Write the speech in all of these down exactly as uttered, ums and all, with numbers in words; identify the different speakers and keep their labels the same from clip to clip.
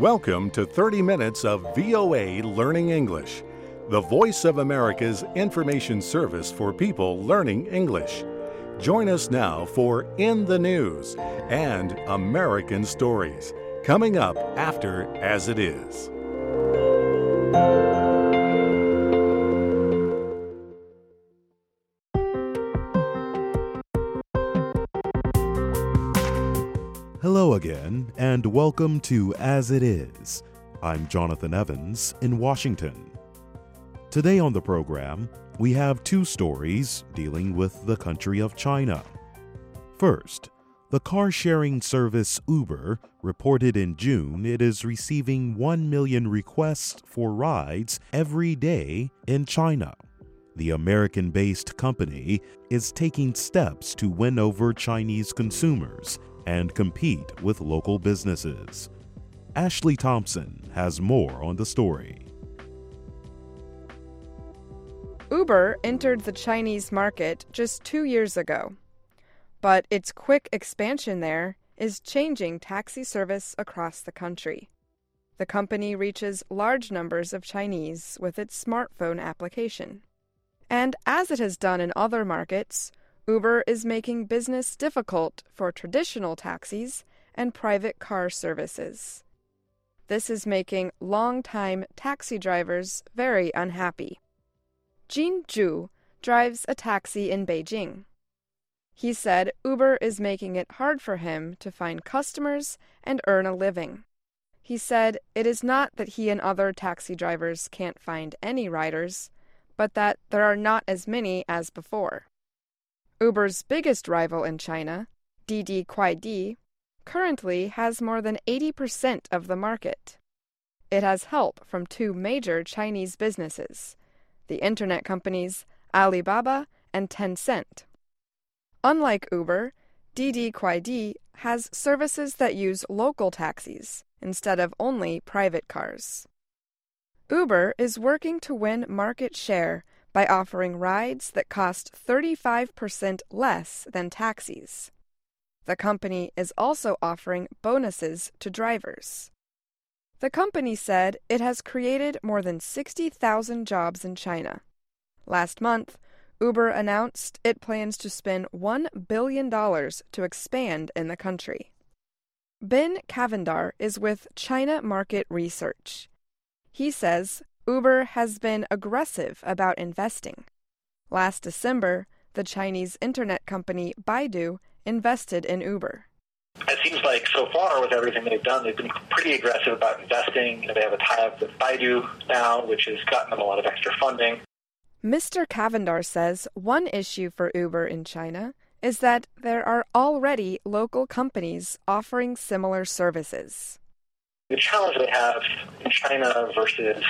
Speaker 1: Welcome to thirty minutes of V O A Learning English, the voice of America's information service for people learning English. Join us now for In the News and American Stories, coming up after As It Is.
Speaker 2: Hello again, and welcome to As It Is. I'm Jonathan Evans in Washington. Today on the program, we have two stories dealing with the country of China. First, the car-sharing service Uber reported in June it is receiving one million requests for rides every day in China. The American-based company is taking steps to win over Chinese consumers and compete with local businesses. Ashley Thompson has more on the story.
Speaker 3: Uber entered the Chinese market just two years ago, but its quick expansion there is changing taxi service across the country. The company reaches large numbers of Chinese with its smartphone application. And as it has done in other markets, Uber is making business difficult for traditional taxis and private car services. This is making long-time taxi drivers very unhappy. Jin Zhu drives a taxi in Beijing. He said Uber is making it hard for him to find customers and earn a living. He said it is not that he and other taxi drivers can't find any riders, but that there are not as many as before. Uber's biggest rival in China, Didi Kuaidi, currently has more than eighty percent of the market. It has help from two major Chinese businesses, the internet companies Alibaba and Tencent. Unlike Uber, Didi Kuaidi has services that use local taxis instead of only private cars. Uber is working to win market share by offering rides that cost thirty-five percent less than taxis. The company is also offering bonuses to drivers. The company said it has created more than sixty thousand jobs in China. Last month, Uber announced it plans to spend one billion dollars to expand in the country. Ben Cavendar is with China Market Research. He says Uber has been aggressive about investing. Last December, the Chinese internet company Baidu invested in Uber.
Speaker 4: It seems like so far with everything they've done, they've been pretty aggressive about investing. They have a tie-up with Baidu now, which has gotten them a lot of extra funding.
Speaker 3: Mister Cavendar says one issue for Uber in China is that there are already local companies offering similar services.
Speaker 4: The challenge they have in China versus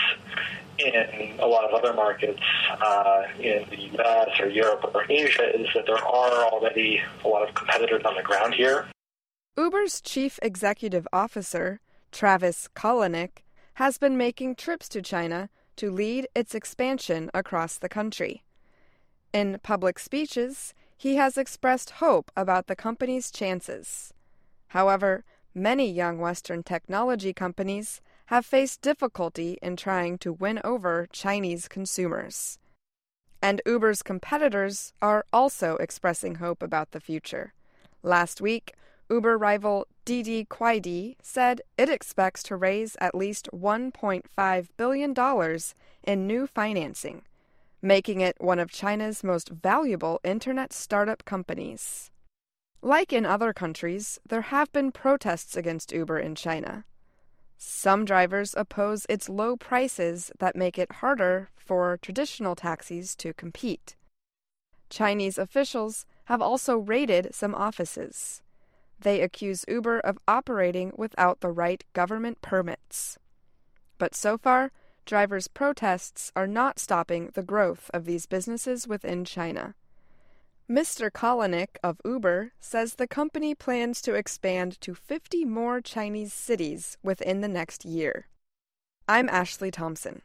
Speaker 4: in a lot of other markets uh, in the U S or Europe or Asia is that there are already a lot of competitors on the ground here.
Speaker 3: Uber's chief executive officer, Travis Kalanick, has been making trips to China to lead its expansion across the country. In public speeches, he has expressed hope about the company's chances. However, many young Western technology companies have faced difficulty in trying to win over Chinese consumers. And Uber's competitors are also expressing hope about the future. Last week, Uber rival Didi Kuaidi said it expects to raise at least one point five billion dollars in new financing, making it one of China's most valuable internet startup companies. Like in other countries, there have been protests against Uber in China. Some drivers oppose its low prices that make it harder for traditional taxis to compete. Chinese officials have also raided some offices. They accuse Uber of operating without the right government permits. But so far, drivers' protests are not stopping the growth of these businesses within China. Mister Kalanick of Uber says the company plans to expand to fifty more Chinese cities within the next year. I'm Ashley Thompson.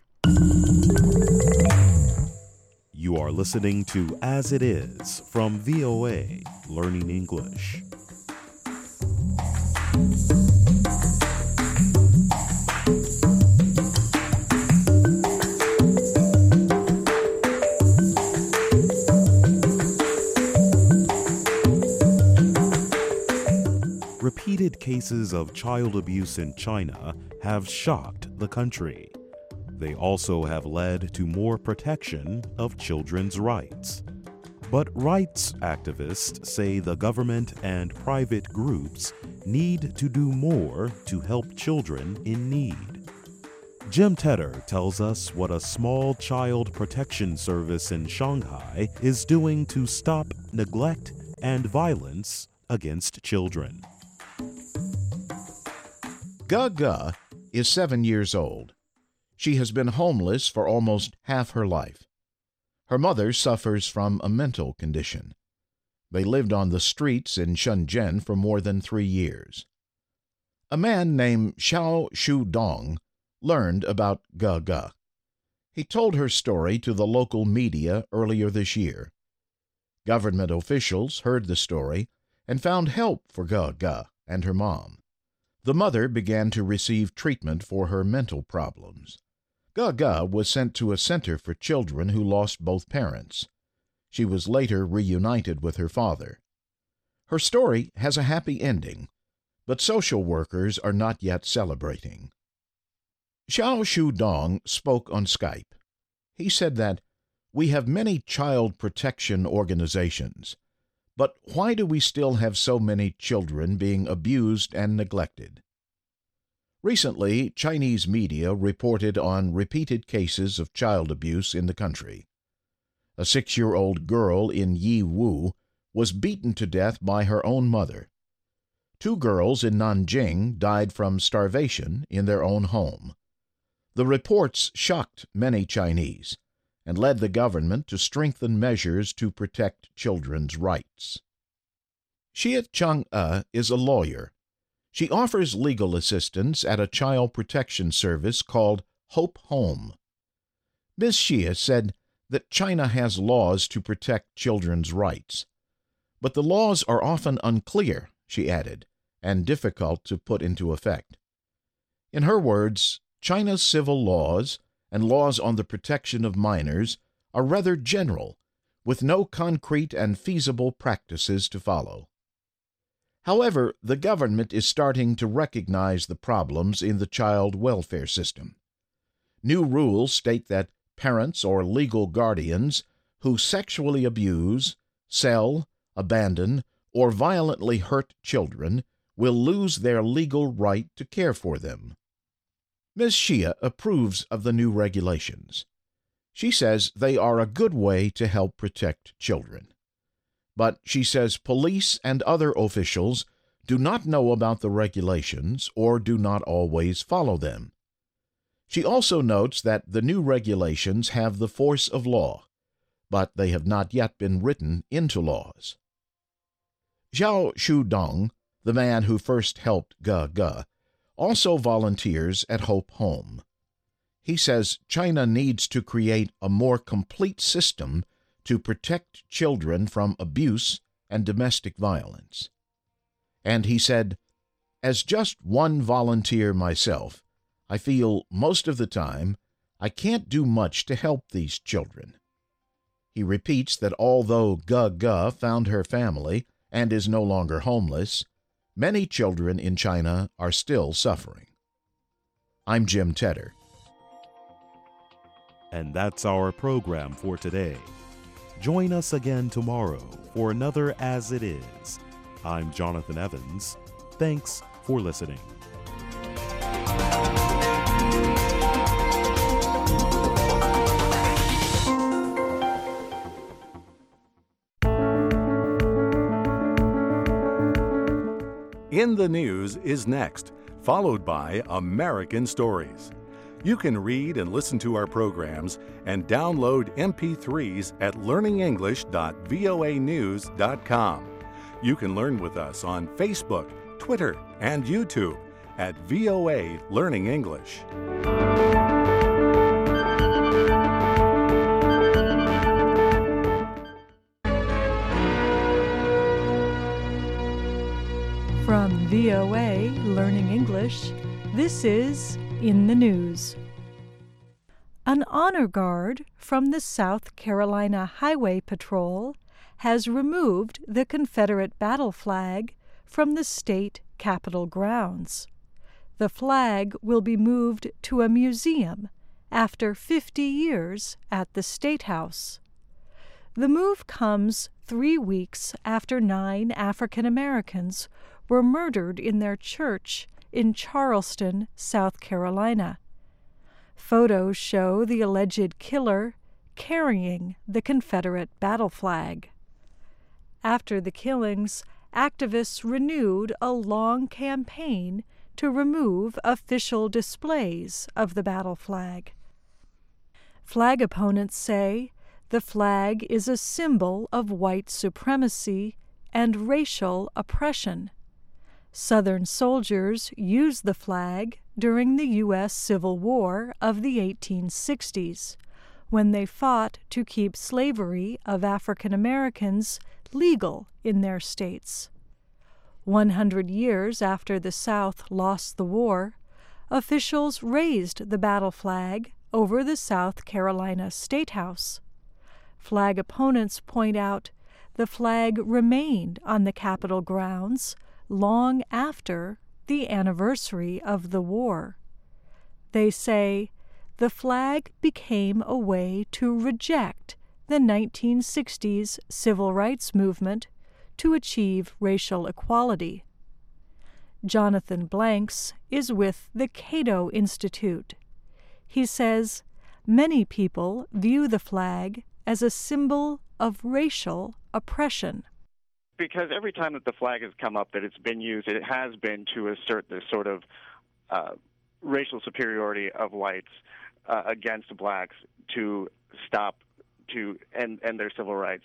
Speaker 2: You are listening to As It Is from V O A Learning English. repeated cases of child abuse in China have shocked the country. They also have led to more protection of children's rights. But rights activists say the government and private groups need to do more to help children in need. Jim Tedder tells us what a small child protection service in Shanghai is doing to stop neglect and violence against children.
Speaker 5: Ge Ge is seven years old. She has been homeless for almost half her life. Her mother suffers from a mental condition. They lived on the streets in Shenzhen for more than three years. A man named Xiao Shudong learned about Ge Ge. He told her story to the local media earlier this year. Government officials heard the story and found help for Ge Ge and her mom. The mother began to receive treatment for her mental problems. Ge Ge was sent to a center for children who lost both parents. She was later reunited with her father. Her story has a happy ending, but social workers are not yet celebrating. Xiao Shudong spoke on Skype. He said that, "We have many child protection organizations, but why do we still have so many children being abused and neglected?" Recently, Chinese media reported on repeated cases of child abuse in the country. A six-year-old girl in Yiwu was beaten to death by her own mother. Two girls in Nanjing died from starvation in their own home. The reports shocked many Chinese and led the government to strengthen measures to protect children's rights. Xie Chang-e is a lawyer. She offers legal assistance at a child protection service called Hope Home. Miz Xie said that China has laws to protect children's rights. But the laws are often unclear, she added, and difficult to put into effect. In her words, China's civil laws and laws on the protection of minors are rather general, with no concrete and feasible practices to follow. However, the government is starting to recognize the problems in the child welfare system. New rules state that parents or legal guardians who sexually abuse, sell, abandon, or violently hurt children will lose their legal right to care for them. Miz Xie approves of the new regulations. She says they are a good way to help protect children. But she says police and other officials do not know about the regulations or do not always follow them. She also notes that the new regulations have the force of law, but they have not yet been written into laws. Xiao Shudong, the man who first helped Ge Ge, also volunteers at Hope Home. He says China needs to create a more complete system to protect children from abuse and domestic violence. And he said, "As just one volunteer myself, I feel most of the time I can't do much to help these children." He repeats that although Ge Ge found her family and is no longer homeless, many children in China are still suffering. I'm Jim Tedder.
Speaker 2: And that's our program for today. Join us again tomorrow for another As It Is. I'm Jonathan Evans. Thanks for listening.
Speaker 1: In the News is next, followed by American Stories. You can read and listen to our programs and download M P threes at learning english dot voa news dot com. You can learn with us on Facebook, Twitter, and YouTube at V O A Learning English.
Speaker 6: From V O A Learning English, this is In the News. An honor guard from the South Carolina Highway Patrol has removed the Confederate battle flag from the state capitol grounds. The flag will be moved to a museum after fifty years at the State House. The move comes three weeks after nine African Americans were murdered in their church in Charleston, South Carolina. Photos show the alleged killer carrying the Confederate battle flag. After the killings, activists renewed a long campaign to remove official displays of the battle flag. Flag opponents say the flag is a symbol of white supremacy and racial oppression. Southern soldiers used the flag during the U S Civil War of the eighteen sixties, when they fought to keep slavery of African Americans legal in their states. One hundred years after the South lost the war, officials raised the battle flag over the South Carolina State House. Flag opponents point out the flag remained on the Capitol grounds long after the anniversary of the war. They say the flag became a way to reject the nineteen sixties civil rights movement to achieve racial equality. Jonathan Blanks is with the Cato Institute. He says many people view the flag as a symbol of racial oppression.
Speaker 7: Because every time that the flag has come up that it's been used, it has been to assert this sort of uh, racial superiority of whites uh, against blacks to stop, to end, end their civil rights.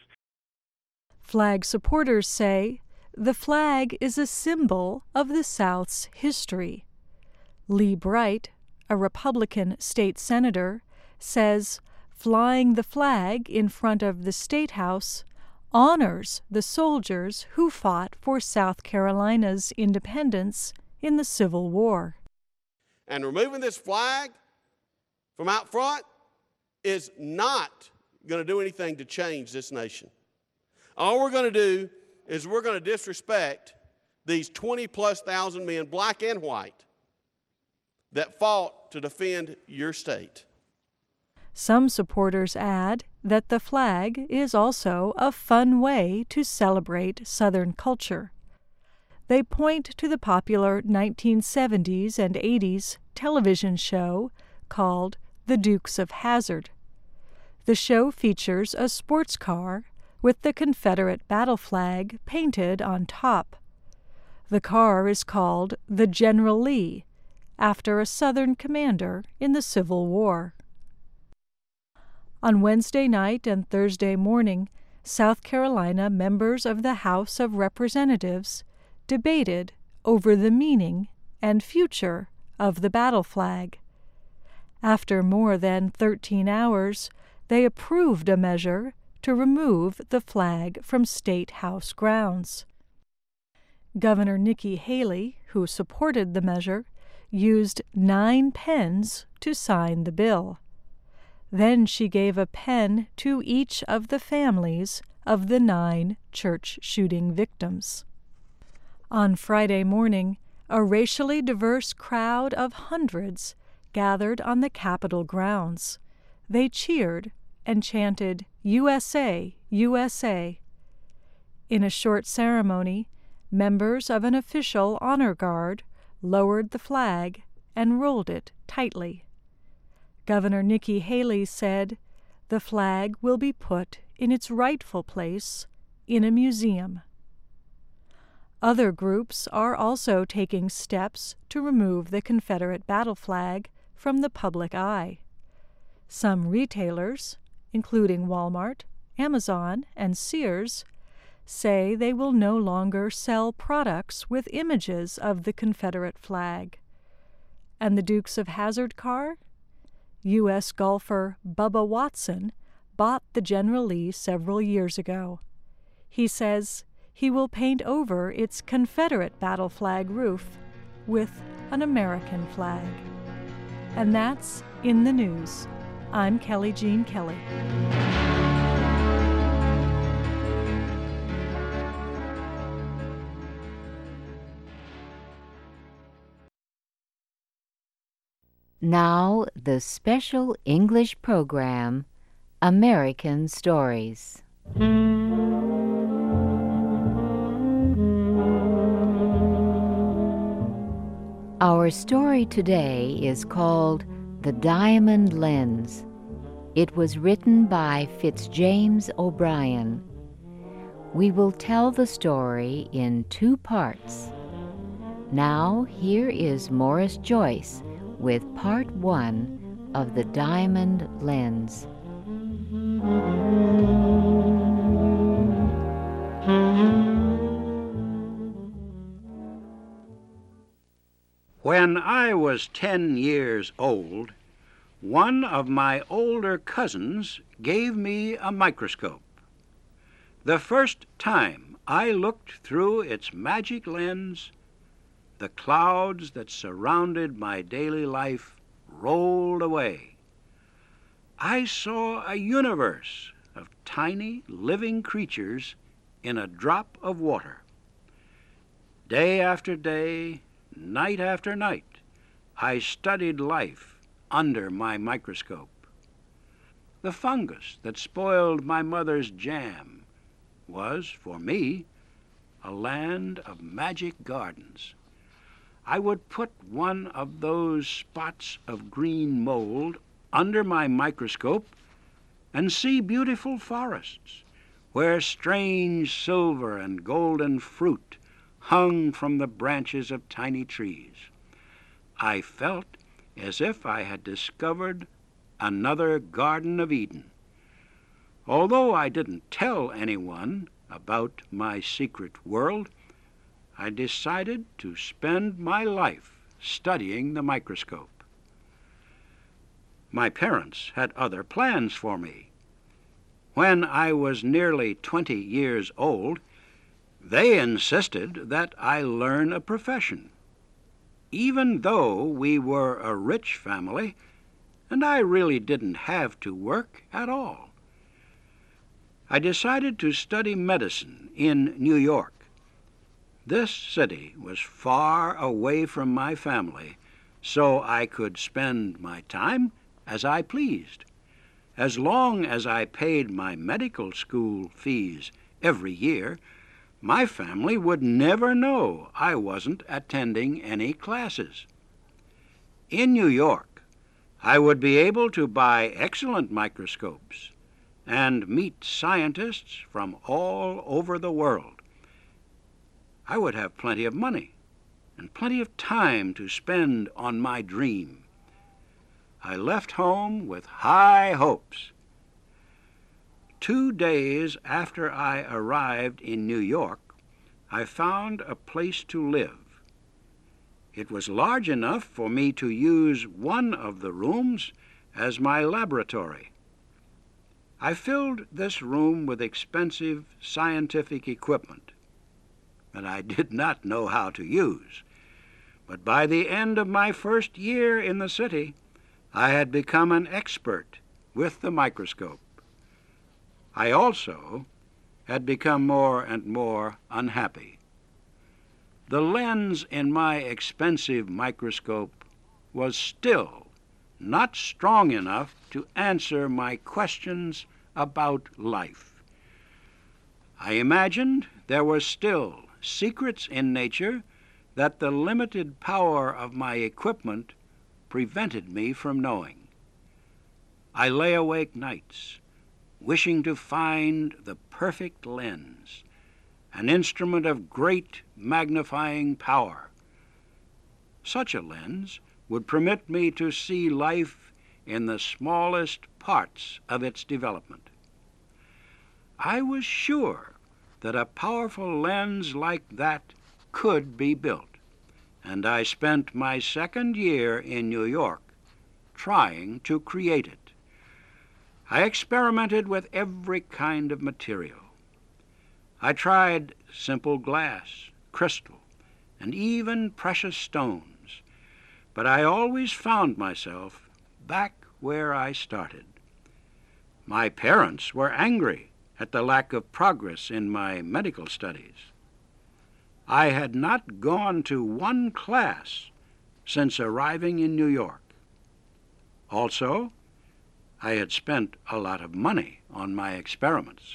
Speaker 6: Flag supporters say the flag is a symbol of the South's history. Lee Bright, a Republican state senator, says flying the flag in front of the State House honors the soldiers who fought for South Carolina's independence in the Civil War.
Speaker 8: And removing this flag from out front is not going to do anything to change this nation. All we're going to do is we're going to disrespect these twenty plus thousand men, black and white, that fought to defend your state.
Speaker 6: Some supporters add that the flag is also a fun way to celebrate Southern culture. They point to the popular nineteen seventies and eighties television show called The Dukes of Hazzard. The show features a sports car with the Confederate battle flag painted on top. The car is called the General Lee, after a Southern commander in the Civil War. On Wednesday night and Thursday morning, South Carolina members of the House of Representatives debated over the meaning and future of the battle flag. After more than thirteen hours, they approved a measure to remove the flag from State House grounds. Governor Nikki Haley, who supported the measure, used nine pens to sign the bill. Then she gave a pen to each of the families of the nine church shooting victims. On Friday morning, a racially diverse crowd of hundreds gathered on the Capitol grounds. They cheered and chanted, "U S A, U S A." In a short ceremony, members of an official honor guard lowered the flag and rolled it tightly. Governor Nikki Haley said the flag will be put in its rightful place in a museum. Other groups are also taking steps to remove the Confederate battle flag from the public eye. Some retailers, including Walmart, Amazon, and Sears, say they will no longer sell products with images of the Confederate flag. And the Dukes of Hazzard car? U S golfer Bubba Watson bought the General Lee several years ago. He says he will paint over its Confederate battle flag roof with an American flag. And that's In the News. I'm Kelly Jean Kelly.
Speaker 9: Now, the special English program, American Stories. Our story today is called The Diamond Lens. It was written by Fitzjames O'Brien. We will tell the story in two parts. Now, here is Morris Joyce with part one of The Diamond Lens.
Speaker 10: When I was ten years old, one of my older cousins gave me a microscope. The first time I looked through its magic lens, the clouds that surrounded my daily life rolled away. I saw a universe of tiny living creatures in a drop of water. Day after day, night after night, I studied life under my microscope. The fungus that spoiled my mother's jam was, for me, a land of magic gardens. I would put one of those spots of green mold under my microscope and see beautiful forests where strange silver and golden fruit hung from the branches of tiny trees. I felt as if I had discovered another Garden of Eden. Although I didn't tell anyone about my secret world, I decided to spend my life studying the microscope. My parents had other plans for me. When I was nearly twenty years old, they insisted that I learn a profession. Even though we were a rich family, and I really didn't have to work at all. I decided to study medicine in New York. This city was far away from my family, so I could spend my time as I pleased. As long as I paid my medical school fees every year, my family would never know I wasn't attending any classes. In New York, I would be able to buy excellent microscopes and meet scientists from all over the world. I would have plenty of money and plenty of time to spend on my dream. I left home with high hopes. Two days after I arrived in New York, I found a place to live. It was large enough for me to use one of the rooms as my laboratory. I filled this room with expensive scientific equipment that I did not know how to use. But by the end of my first year in the city, I had become an expert with the microscope. I also had become more and more unhappy. The lens in my expensive microscope was still not strong enough to answer my questions about life. I imagined there were still secrets in nature that the limited power of my equipment prevented me from knowing. I lay awake nights, wishing to find the perfect lens, an instrument of great magnifying power. Such a lens would permit me to see life in the smallest parts of its development. I was sure that a powerful lens like that could be built, and I spent my second year in New York trying to create it. I experimented with every kind of material. I tried simple glass, crystal, and even precious stones, but I always found myself back where I started. My parents were angry at the lack of progress in my medical studies. I had not gone to one class since arriving in New York. Also, I had spent a lot of money on my experiments.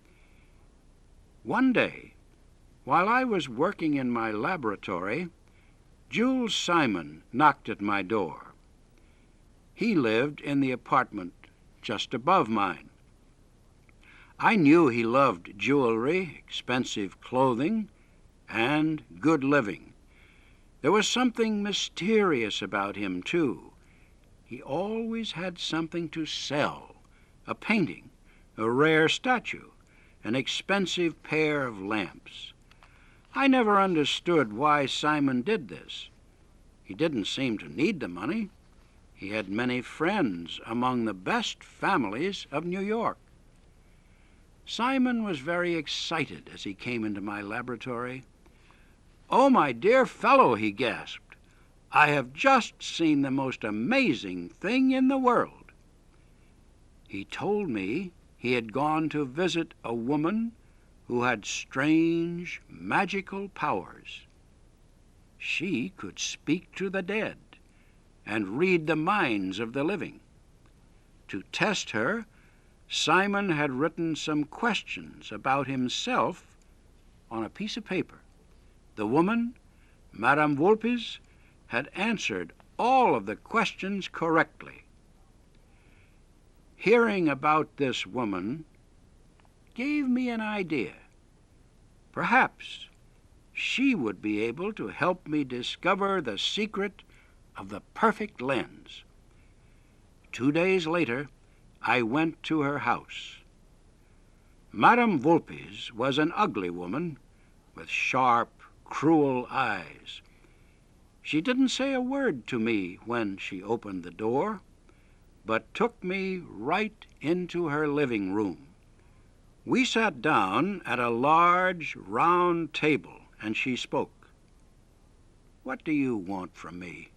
Speaker 10: One day, while I was working in my laboratory, Jules Simon knocked at my door. He lived in the apartment just above mine. I knew he loved jewelry, expensive clothing, and good living. There was something mysterious about him, too. He always had something to sell, a painting, a rare statue, an expensive pair of lamps. I never understood why Simon did this. He didn't seem to need the money. He had many friends among the best families of New York. Simon was very excited as he came into my laboratory. "Oh, my dear fellow," he gasped, "I have just seen the most amazing thing in the world." He told me he had gone to visit a woman who had strange, magical powers. She could speak to the dead and read the minds of the living. To test her, Simon had written some questions about himself on a piece of paper. The woman, Madame Vulpes, had answered all of the questions correctly. Hearing about this woman gave me an idea. Perhaps she would be able to help me discover the secret of the perfect lens. Two days later, I went to her house. Madame Vulpes was an ugly woman with sharp, cruel eyes. She didn't say a word to me when she opened the door, but took me right into her living room. We sat down at a large, round table, and she spoke. "What do you want from me?"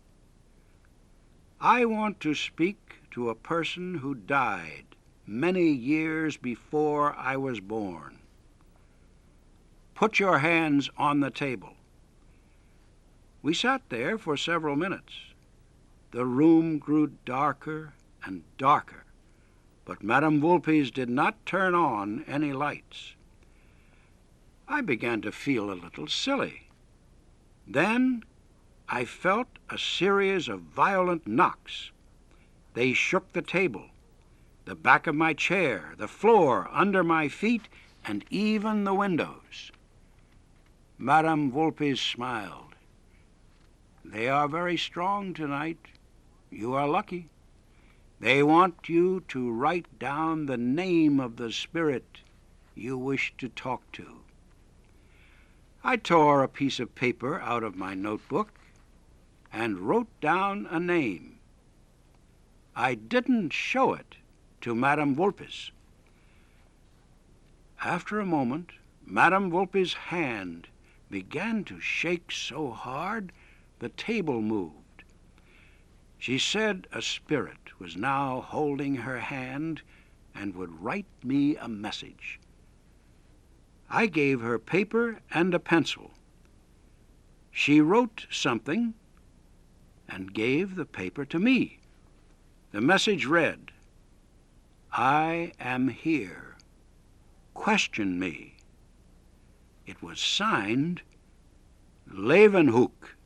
Speaker 10: "I want to speak to a person who died many years before I was born." "Put your hands on the table." We sat there for several minutes. The room grew darker and darker, but Madame Vulpes did not turn on any lights. I began to feel a little silly. Then I felt a series of violent knocks. They shook the table, the back of my chair, the floor under my feet, and even the windows. Madame Vulpes smiled. "They are very strong tonight. You are lucky. They want you to write down the name of the spirit you wish to talk to." I tore a piece of paper out of my notebook and wrote down a name. I didn't show it to Madame Vulpes. After a moment, Madame Vulpes' hand began to shake so hard the table moved. She said a spirit was now holding her hand and would write me a message. I gave her paper and a pencil. She wrote something and gave the paper to me. The message read, "I am here. Question me." It was signed Leeuwenhoek.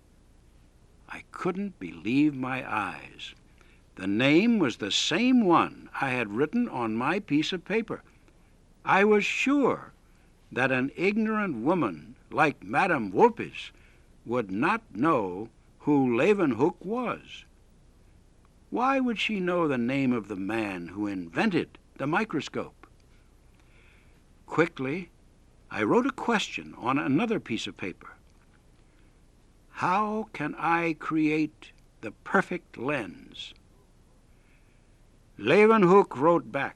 Speaker 10: I couldn't believe my eyes. The name was the same one I had written on my piece of paper. I was sure that an ignorant woman like Madame Vulpes would not know who Leeuwenhoek was. Why would she know the name of the man who invented the microscope? Quickly, I wrote a question on another piece of paper. How can I create the perfect lens? Leeuwenhoek wrote back,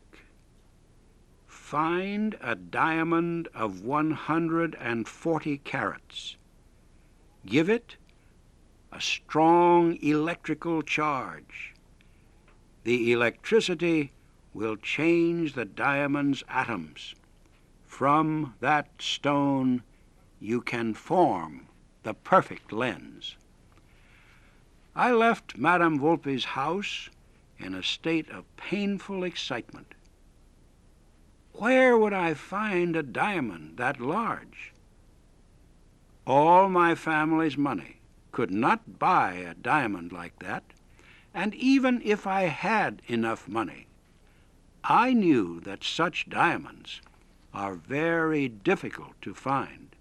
Speaker 10: "Find a diamond of one hundred forty carats. Give it a strong electrical charge. The electricity will change the diamond's atoms. From that stone you can form the perfect lens." I left Madame Vulpes' house in a state of painful excitement. Where would I find a diamond that large? All my family's money could not buy a diamond like that, and even if I had enough money, I knew that such diamonds are very difficult to find.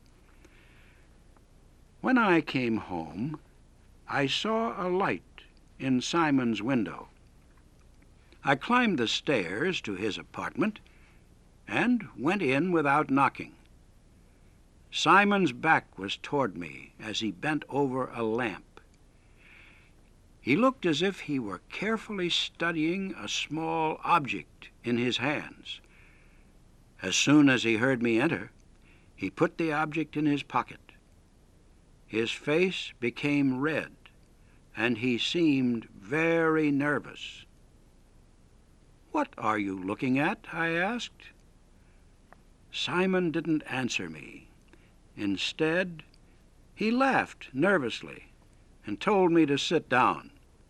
Speaker 10: When I came home, I saw a light in Simon's window. I climbed the stairs to his apartment and went in without knocking. Simon's back was toward me as he bent over a lamp. He looked as if he were carefully studying a small object in his hands. As soon as he heard me enter, he put the object in his pocket. His face became red, and he seemed very nervous. "What are you looking at?" I asked. Simon didn't answer me. Instead, he laughed nervously and told me to sit down.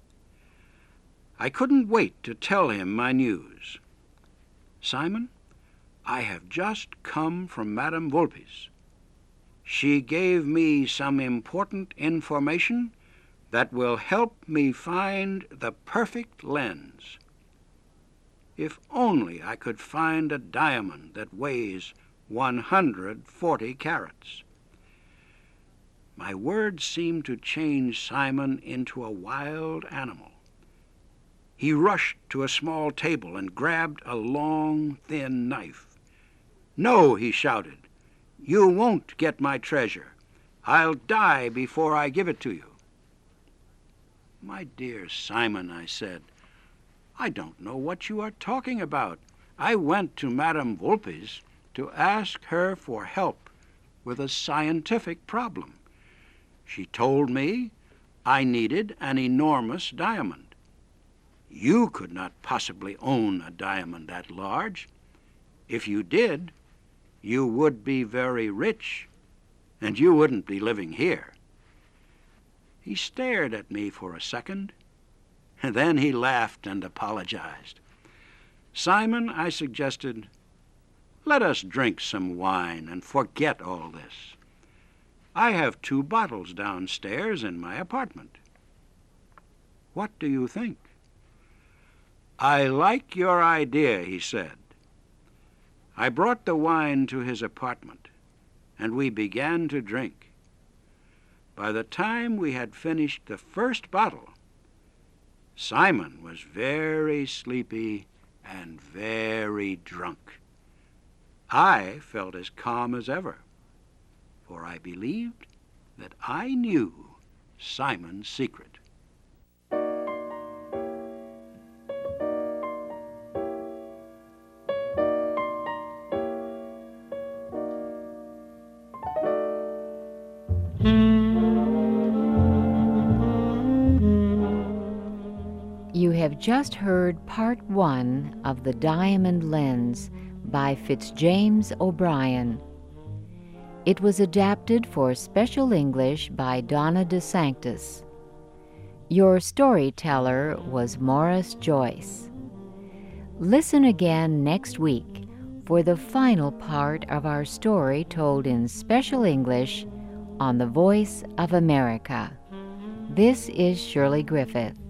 Speaker 10: I couldn't wait to tell him my news. "Simon, I have just come from Madame Volpe's. She gave me some important information that will help me find the perfect lens. If only I could find a diamond that weighs one hundred forty carats." My words seemed to change Simon into a wild animal. He rushed to a small table and grabbed a long, thin knife. "No," he shouted, "you won't get my treasure. I'll die before I give it to you." "My dear Simon," I said, "I don't know what you are talking about. I went to Madame Volpe's to ask her for help with a scientific problem. She told me I needed an enormous diamond. You could not possibly own a diamond that large. If you did, you would be very rich, and you wouldn't be living here." He stared at me for a second, and then he laughed and apologized. "Simon," I suggested, "let us drink some wine and forget all this. I have two bottles downstairs in my apartment. What do you think?" "I like your idea," he said. I brought the wine to his apartment, and we began to drink. By the time we had finished the first bottle, Simon was very sleepy and very drunk. I felt as calm as ever, for I believed that I knew Simon's secret.
Speaker 9: You have just heard part one of The Diamond Lens by Fitzjames O'Brien. It was adapted for Special English by Donna DeSanctis. Your storyteller was Morris Joyce. Listen again next week for the final part of our story told in Special English on The Voice of America. This is Shirley Griffith.